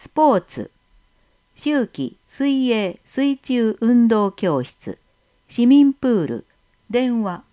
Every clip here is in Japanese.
スポーツ、秋季水泳水中運動教室、市民プール、電話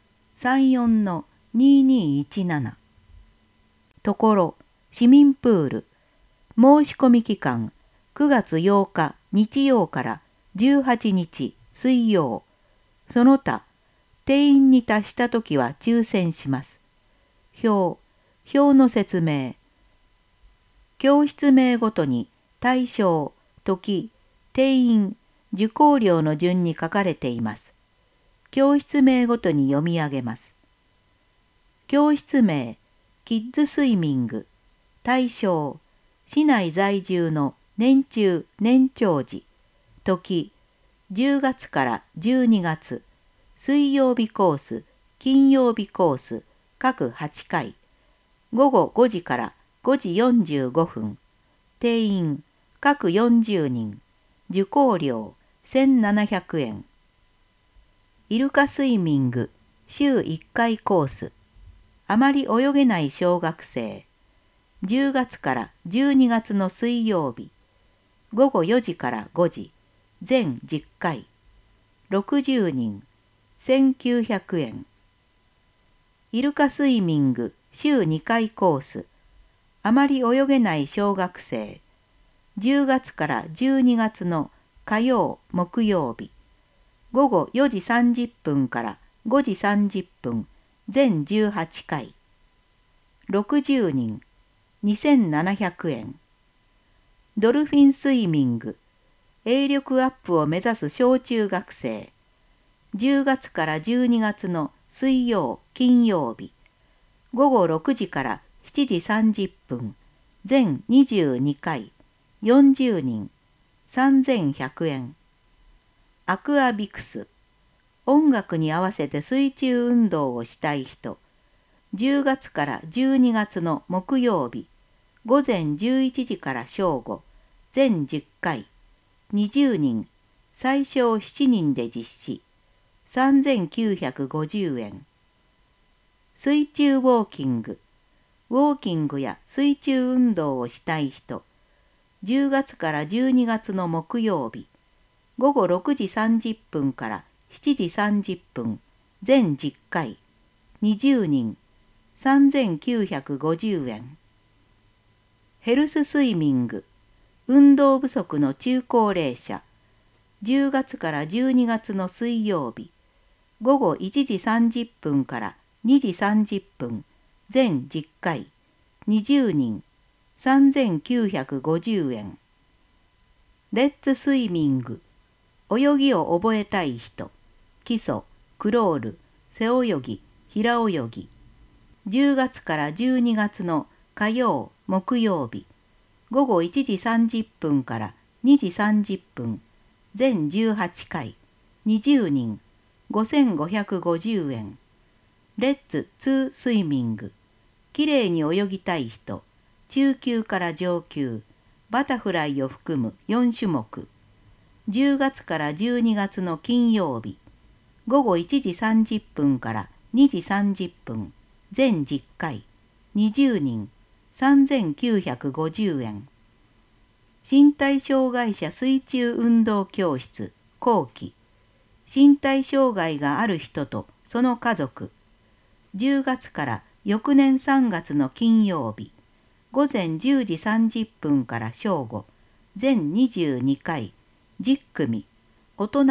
34-2217。ところ、市民プール、申し込み期間、9月8日日曜から18日水曜。その他、定員に達したときは抽選します。表の説明。教室名ごとに対象、時、定員、受講料の順に書かれています。教室名ごとに読み上げます。教室名、キッズスイミング。対象、市内在住の年中年長児。時、10月から12月。水曜日コース、金曜日コース、各8回。午後5時から5時45分。定員、各40人。受講料、1700円。イルカスイミング、週1回コース。あまり泳げない小学生。10月から12月の水曜日。午後4時から5時。全10回。60人。1900円。イルカスイミング、週2回コース。あまり泳げない小学生。10月から12月の火曜、木曜日。午後4時30分から5時30分。全18回。60人。2700円。ドルフィンスイミング。泳力アップを目指す小中学生。10月から12月の水曜、金曜日。午後6時から7時30分。全22回。40人。3100円。アクアビクス。音楽に合わせて水中運動をしたい人。10月から12月の木曜日。午前11時から正午。全10回。20人。最小7人で実施。3950円。水中ウォーキング。ウォーキングや水中運動をしたい人。10月から12月の木曜日。午後6時30分から7時30分。全10回。20人。3950円。ヘルススイミング。運動不足の中高齢者。10月から12月の水曜日。午後1時30分から2時30分。全10回。20人。3950円。レッツスイミング。泳ぎを覚えたい人。基礎、クロール、背泳ぎ、平泳ぎ。10月から12月の火曜、木曜日。午後1時30分から2時30分。全18回。20人。5550円。レッツツースイミング。きれいに泳ぎたい人。中級から上級。バタフライを含む4種目。10月から12月の金曜日。午後1時30分から2時30分。全10回。20人。3950円。身体障害者水中運動教室後期。身体障害がある人とその家族。10月から翌年3月の金曜日。午前10時30分から正午。全22回。10組。大人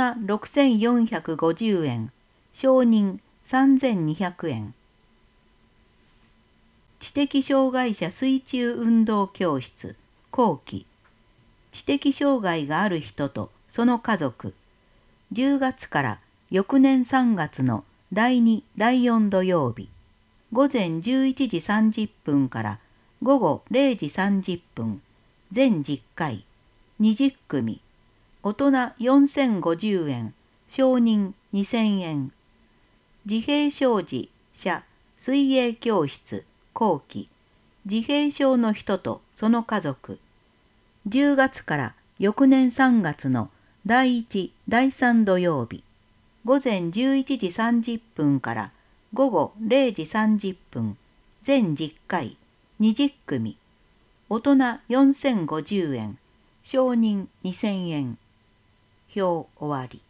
6450円。少人3200円。知的障害者水中運動教室後期。知的障害がある人とその家族。10月から翌年3月の第2、第4土曜日。午前11時30分から午後0時30分。全10回。20組。大人4050円。少人2000円。自閉症児者水泳教室後期。自閉症の人とその家族。10月から翌年3月の第1、第3土曜日。午前11時30分から午後0時30分。全10回。20組。大人4050円。 承認2000円。表終わり。